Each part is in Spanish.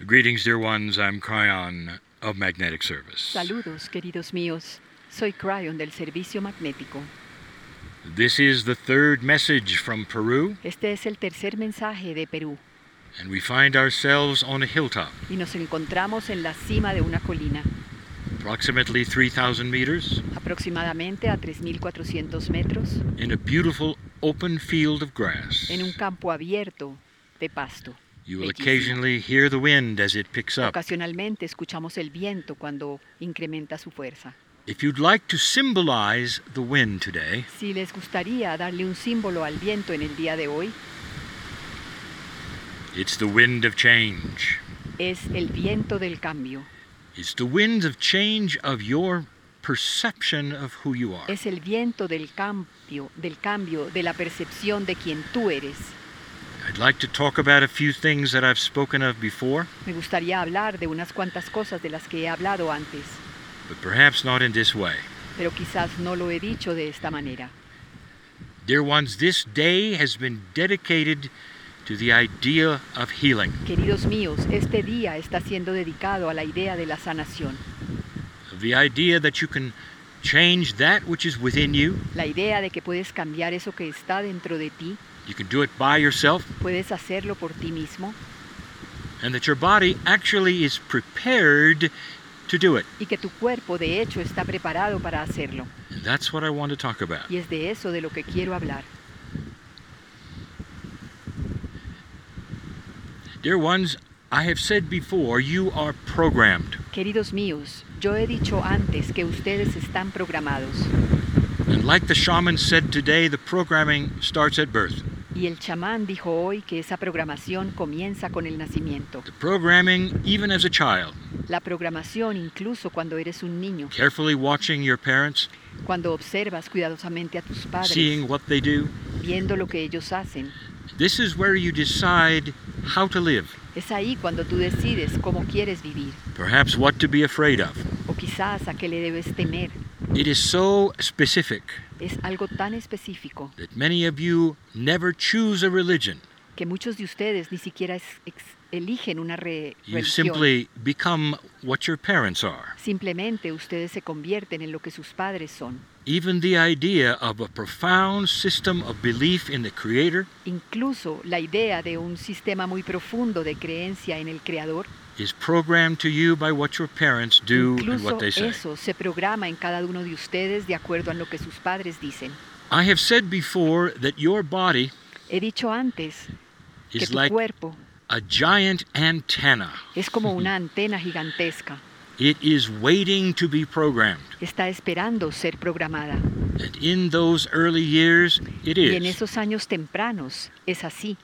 Greetings, dear ones. I'm Cryon of Magnetic Service. Saludos, queridos míos. Soy Cryon del Servicio Magnético. This is the third message from Peru, Este es el tercer mensaje de Perú and we find ourselves on a hilltop, y nos encontramos en la cima de una colina, approximately 3,000 meters, aproximadamente a 3.400 metros, in a beautiful open field of grass. en un campo abierto de pasto. You will Bellísimo. occasionally hear the wind as it picks up. Ocasionalmente escuchamos el viento cuando incrementa su fuerza. If you'd like to symbolize the wind today, Si les gustaría darle un símbolo al viento en el día de hoy, it's the wind of change. es el viento del cambio. It's the wind of change of your perception of who you are. Es el viento del cambio, de la percepción de quien tú eres. I'd like to talk about a few things that I've spoken of before, Me gustaría hablar de unas cuantas cosas de las que he hablado antes, but perhaps not in this way. pero quizás no lo he dicho de esta manera. Dear ones, this day has been dedicated to the idea of healing, Queridos míos, este día está siendo dedicado a la idea de la sanación, of the idea that you can change that which is within you. la idea de que puedes cambiar eso que está dentro de ti, You can do it by yourself, puedes hacerlo por ti mismo and that your body actually is prepared to do it. y que tu cuerpo de hecho está preparado para hacerlo. And that's what I want to talk about. Y es de eso de lo que quiero hablar. Dear ones, I have said before, you are programmed. Queridos míos, yo he dicho antes que ustedes están programados. And like the shaman said today, the programming starts at birth. Y el chamán dijo hoy que esa programación comienza con el nacimiento. The programming, even as a child, La programación incluso cuando eres un niño, carefully watching your parents, cuando observas cuidadosamente a tus padres, seeing what they do. viendo lo que ellos hacen. This is where you decide how to live, Es ahí cuando tú decides cómo quieres vivir, perhaps what to be afraid of. o quizás a qué le debes temer. It is so specific Es algo tan específico that many of you never choose a religion. que muchos de ustedes ni siquiera eligen una You religión. simply become what your parents are. Simplemente ustedes se convierten en lo que sus padres son. Even the idea of a profound system of belief in the Creator Incluso la idea de un sistema muy profundo de creencia en el Creador, is programmed to you by what your parents do and incluso what they say. eso se programa en cada uno de ustedes de acuerdo a lo que sus padres dicen. I have said before that your body He dicho antes que is tu like cuerpo a giant antenna. es como una antena gigantesca. It is waiting to be programmed. Está esperando ser programada. And in those early years, it Y en is. esos años tempranos es así.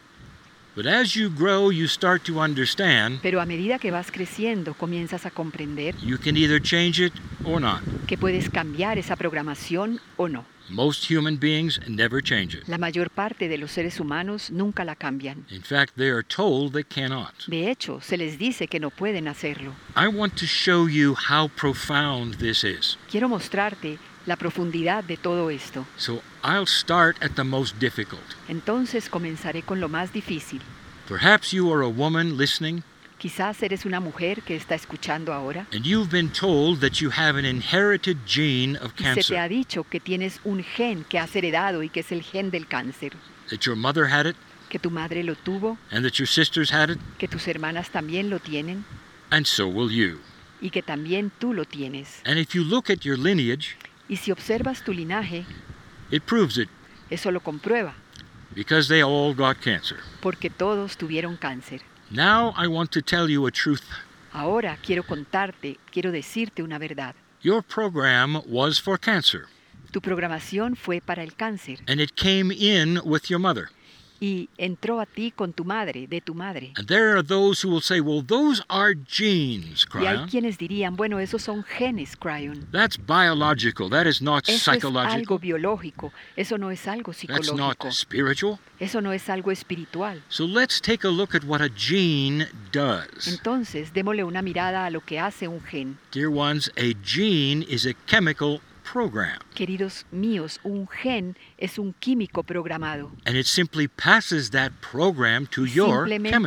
But as you grow, you start to understand Pero a medida que vas creciendo, comienzas a comprender you can either change it or not. que puedes cambiar esa programación o no. Most human beings never change it. La mayor parte de los seres humanos nunca la cambian. In fact, they are told they cannot. De hecho, se les dice que no pueden hacerlo. I want to show you how profound this is. Quiero mostrarte la profundidad de todo esto. So I'll start at the most difficult. Entonces comenzaré con lo más difícil. Perhaps you are a woman listening Quizás eres una mujer que está escuchando ahora and you've been told that you have an inherited gene of y se te ha cancer, dicho que tienes un gen que has heredado y que es el gen del cáncer, that your mother had it que tu madre lo tuvo, and that your sisters had it, que tus hermanas también lo tienen and so will you. y que también tú lo tienes. And if you look at your lineage, Y si observas tu linaje, it proves it eso lo comprueba, because they all got cancer. porque todos tuvieron cáncer. Now I want to tell you a truth. Ahora quiero decirte una verdad. Your program was for cancer, Tu programación fue para el cáncer and it came in with your mother. y entró a ti con tu madre, de tu madre. And there are those who will say, well, those are genes, Y hay Cryon. quienes dirían, bueno, esos son genes, Cryon. That's biological. That is not Eso es algo psychological. biológico, eso no es algo That's not psicológico, spiritual. eso no es algo espiritual. So let's take a look at what a gene does. Entonces, démosle una mirada a lo que hace un gen. Dear ones, a gene is a chemical program, Queridos míos, un gen es un químico programado. and it simply passes that program to your Simplemente chemistry.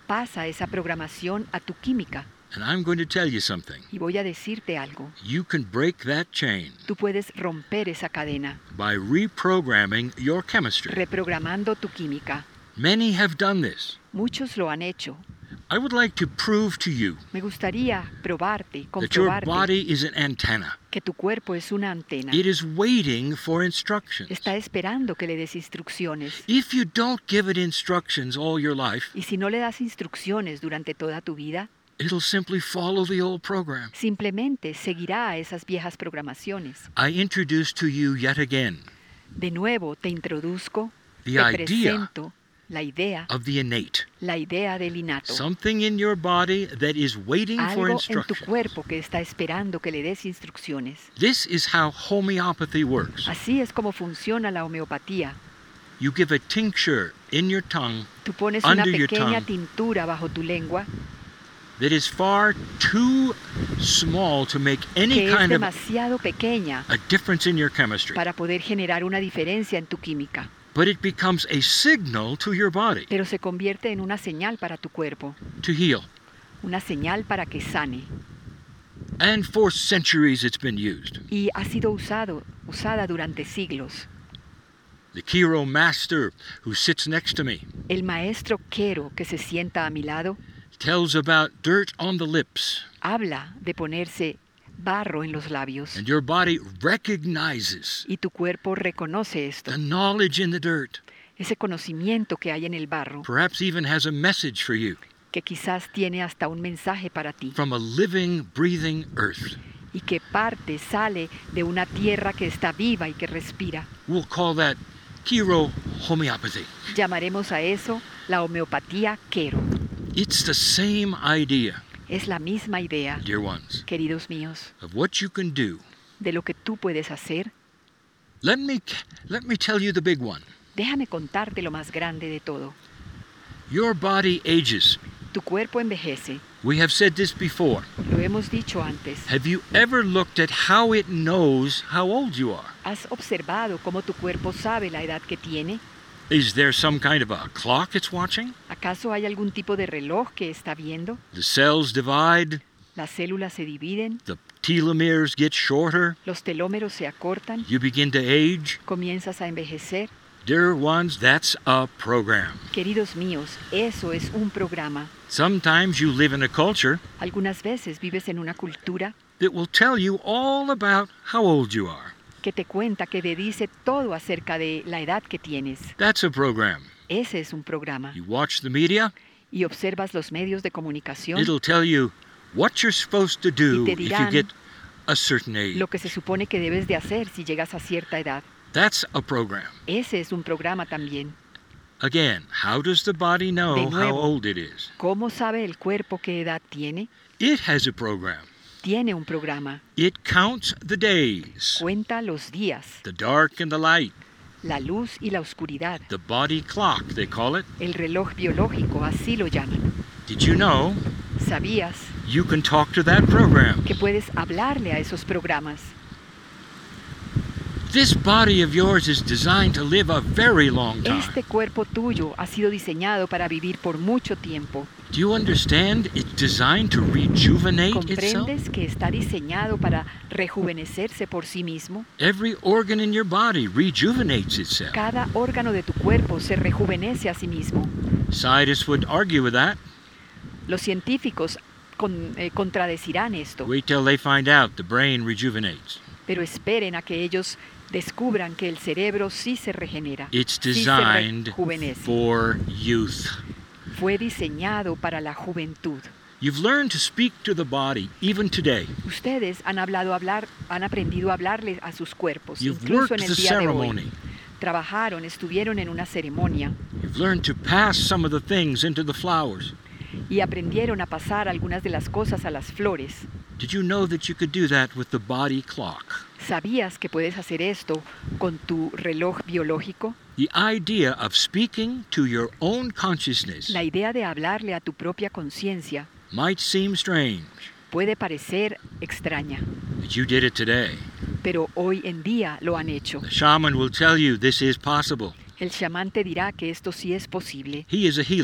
pasa esa programación a tu química. And I'm going to tell you something. Y voy a decirte algo. You can break that chain Tú puedes romper esa cadena, by reprogramming your chemistry. reprogramando tu química. Many have done this. Muchos lo han hecho. I would like to prove to you Me gustaría probarte, that your comprobarte body is an antenna. que tu cuerpo es una antena. It is waiting for instructions. Está esperando que le des instrucciones. If you don't give it instructions all your life, Y si no le das instrucciones durante toda tu vida, it'll simply follow the old program. simplemente seguirá a esas viejas programaciones. I introduce to you yet again De nuevo te introduzco, the te idea presento la idea of the innate. del innato. Something in your body that is waiting for Algo en tu instructions. cuerpo que está esperando que le des instrucciones. This is how homeopathy works. Así es como funciona la homeopatía. You give a tincture in your tongue Tú pones una Under your pequeña tongue. tintura bajo tu lengua that is far too small to make any que es kind of demasiado pequeña a difference in your chemistry. para poder generar una diferencia en tu química, But it becomes a signal to your body pero se convierte en una señal para tu cuerpo, to heal. una señal para que sane. And for centuries it's been used. Y ha sido usada durante siglos. The Kiro master who sits next to me El maestro Quero que se sienta a mi lado tells about dirt on the lips, habla de ponerse barro en los labios and your body recognizes y tu cuerpo reconoce esto, the knowledge in the dirt, ese conocimiento que hay en el barro, perhaps even has a message for you que quizás tiene hasta un mensaje para ti from a living, breathing earth. y que sale de una tierra que está viva y que respira. We'll call that Kiro homeopathy. Llamaremos a eso la homeopatía Quero. It's the same idea, Es la misma idea, dear ones, queridos míos, of what you can do. de lo que tú puedes hacer. Let me tell you the big one. Déjame contarte lo más grande de todo. Your body ages. Tu cuerpo envejece. We have said this before. Lo hemos dicho antes. Have you ever looked at how it knows how old you are? ¿Has observado cómo tu cuerpo sabe la edad que tiene? Is there some kind of a clock it's watching? ¿Acaso hay algún tipo de reloj que está viendo? The cells divide, Las células se dividen, the telomeres get shorter, los telómeros se acortan, you begin to age. comienzas a envejecer. Dear ones, that's a program. Queridos míos, eso es un programa. Sometimes you live in a culture Algunas veces vives en una cultura that will tell you all about how old you are. que te cuenta, que te dice todo acerca de la edad que tienes. That's a program. Ese es un programa. You watch the media, Y observas los medios de comunicación, it'll tell you what you're supposed to do Y te if you dirán get a certain age. lo que se supone que debes de hacer si llegas a cierta edad. That's a program. Ese es un programa también. Again, how does the body know De how nuevo. old it is? ¿Cómo sabe el cuerpo qué edad tiene? It has a program. Tiene un programa. It counts the days, Cuenta los días, the dark and the light, la luz y la oscuridad. the body clock, they call it. El reloj biológico, así lo llaman. Did you know ¿Sabías you can talk to that program? que puedes hablarle a esos programas? This body of yours is designed to live a very long time. Este cuerpo tuyo ha sido diseñado para vivir por mucho tiempo. Do you understand? It's designed to rejuvenate itself. ¿Comprendes que está diseñado para rejuvenecerse por sí mismo? Every organ in your body rejuvenates itself. Cada órgano de tu cuerpo se rejuvenece a sí mismo. Scientists would argue with that. Los científicos contradecirán esto, Wait till they find out the brain rejuvenates. pero esperen a que ellos descubran que el cerebro sí se regenera, It's sí se designed rejuvenece. for youth. Fue diseñado para la juventud. You've learned to speak to the body even today. Ustedes han aprendido a hablarle a sus cuerpos, You've incluso en worked el the día de hoy. ceremony. Trabajaron, estuvieron en una ceremonia You've learned to pass some of the things into the flowers. y aprendieron a pasar algunas de las cosas a las flores. Did you know that you could do that with the body clock? ¿Sabías que puedes hacer esto con tu reloj biológico? The idea of speaking to your own consciousness La idea de hablarle a tu propia conciencia might seem strange, puede parecer extraña, but you did it today. pero hoy en día lo han hecho. The shaman will tell you this is possible. El chamán te dirá que esto sí es posible. He is a healer.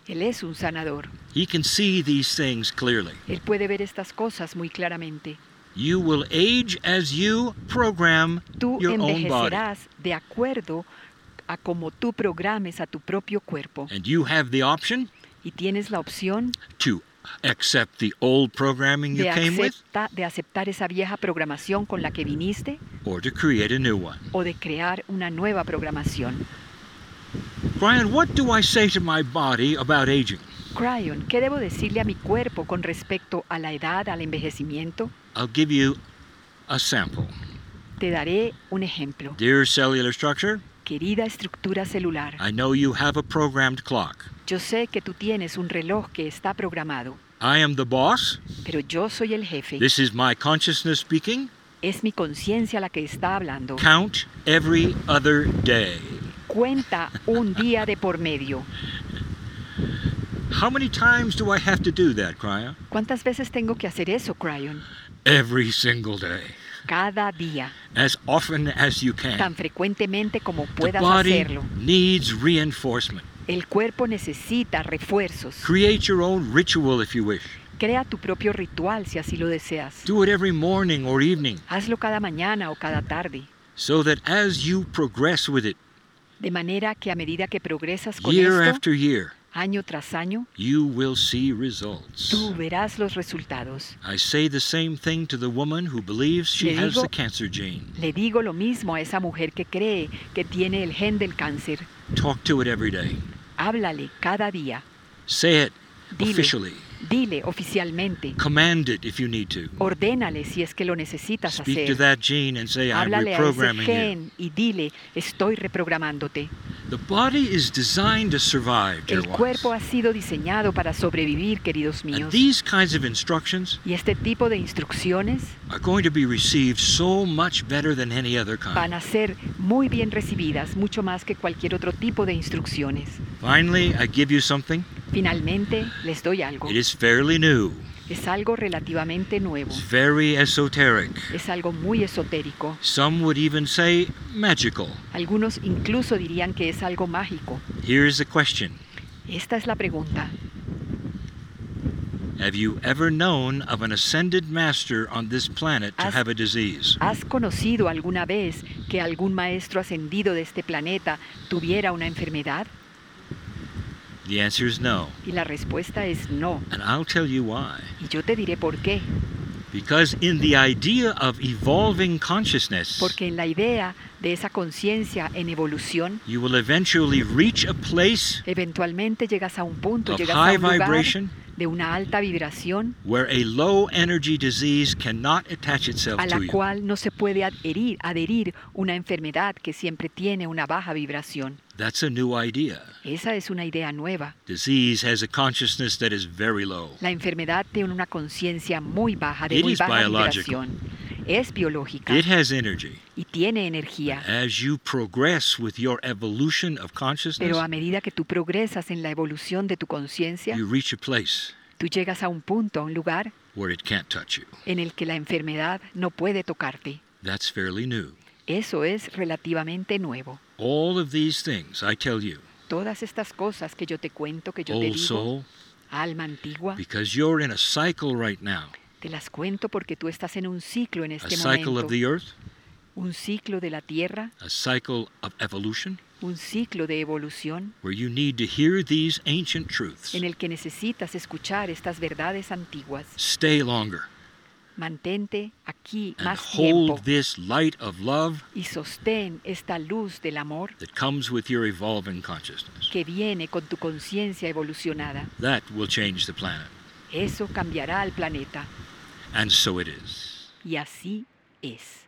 Él es un sanador. He can see these things clearly. Él puede ver estas cosas muy claramente. You will age as you program Tú your own body. envejecerás de acuerdo a como tú programes a tu propio cuerpo. And you have the option Y tienes la opción to accept the old programming you came with de aceptar esa vieja programación con la que viniste or to create a new one. o de crear una nueva programación. Brian, what do I say to my body about aging? Cryon, ¿qué debo decirle a mi cuerpo con respecto a la edad, al envejecimiento? I'll give you a sample. Te daré un ejemplo. Dear cellular structure, Querida estructura celular, I know you have a programmed clock. yo sé que tú tienes un reloj que está programado, I am the boss. pero yo soy el jefe. This is my consciousness speaking. Es mi conciencia la que está hablando. Count every other day. Cuenta un día de por medio. How many times do I have to do that, Cryo? ¿Cuántas veces tengo que hacer eso, Cryon? Every single day. Cada día, As often as you can. tan frecuentemente como The puedas body hacerlo. needs reinforcement. El cuerpo necesita refuerzos. Create your own ritual if you wish. Crea tu propio ritual si así lo deseas. Do it every morning or evening Hazlo cada mañana o cada tarde, so that as you progress with it de manera que a medida que progresas con year esto, after year, año tras año, you will see results. tú verás los resultados. I say the same thing to the woman who believes she Le has digo- the cancer gene. Le digo lo mismo a esa mujer que cree que tiene el gen del cáncer. Talk to it every day. Háblale cada día. Say it Dile. officially. Dile oficialmente. Command it if you need to. Ordénale si es que lo necesitas Speak to hacer. that gene and say, I'm Háblale a ese reprogramming you. gen y dile, estoy reprogramándote. The body is designed to survive, dear El cuerpo ones. ha sido diseñado para sobrevivir, queridos And míos. these kinds of instructions Y este tipo de instrucciones are going to be received so much better than any other kind. van a ser muy bien recibidas, mucho más que cualquier otro tipo de instrucciones. Finally, I give you something. Finalmente, les doy algo. It is fairly new. Es algo relativamente nuevo. It's very esoteric. Es algo muy esotérico. Some would even say magical. Algunos incluso dirían que es algo mágico. Here's the question. Esta es la pregunta. Have you ever known of an ascended master on this planet to Has- have a disease? ¿Has conocido alguna vez que algún maestro ascendido de este planeta tuviera una enfermedad? The answer is no. Y la respuesta es no. And I'll tell you why. Y yo te diré por qué. Because in the idea of evolving consciousness, Porque en la idea de esa conciencia en evolución, you will eventually reach a place eventualmente llegas a un punto, of llegas a high un lugar vibration de una alta vibración where a low energy disease cannot attach itself a la to you. cual no se puede adherir una enfermedad que siempre tiene una baja vibración. That's a new idea. Esa es una idea nueva. Disease has a consciousness that is very low. La enfermedad tiene una conciencia muy baja, de It muy is baja biological. vibración. Es biológica It has energy. y tiene energía. As you progress with your evolution of consciousness, Pero a medida que tú progresas en la evolución de tu conciencia, you reach a place tú llegas a un punto, a un lugar where it can't touch you. en el que la enfermedad no puede tocarte. That's fairly new. Eso es relativamente nuevo. All of these things, I tell you, Todas estas cosas que yo te cuento, que yo te old digo, soul, alma antigua, because you're in a cycle right now, te las cuento porque tú estás en un ciclo en a este cycle momento. of the earth, Un ciclo de la tierra, a cycle of evolution, un ciclo de evolución where you need to hear these ancient truths. en el que necesitas escuchar estas verdades antiguas. Stay longer Mantente aquí and más tiempo hold this light of love y sostén esta luz del amor that comes with your evolving consciousness. que viene con tu conciencia evolucionada. That will change the planet. Eso cambiará al planeta. And so it is. Y así es.